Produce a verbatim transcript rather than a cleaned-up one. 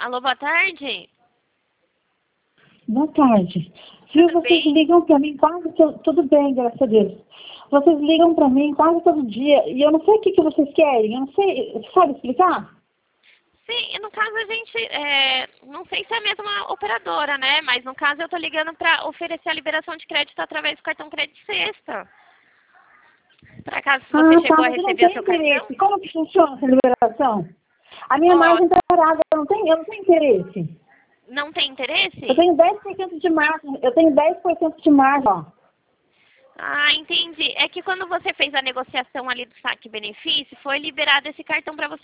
Alô, boa tarde. Boa tarde. Viu, Tudo vocês bem? ligam pra mim quase todo... Tudo bem, graças a Deus. Vocês ligam pra mim quase todo dia e eu não sei o que, que vocês querem. Eu não sei... Você sabe explicar? Sim, no caso a gente, é, não sei se é a mesma operadora, né? Mas no caso eu tô ligando para oferecer a liberação de crédito através do cartão Crédito Sexta. Por acaso se você Ah, tá, chegou a mas eu não receber o tenho seu cartão? interesse. Como que funciona essa liberação? A minha Ó, margem tá parada. Eu não tenho, eu não tenho interesse. não tem Eu interesse? tenho dez por cento de margem. Eu tenho dez por cento de margem, ó. Ah, entendi. É que quando você fez a negociação ali do saque benefício, foi liberado esse cartão para você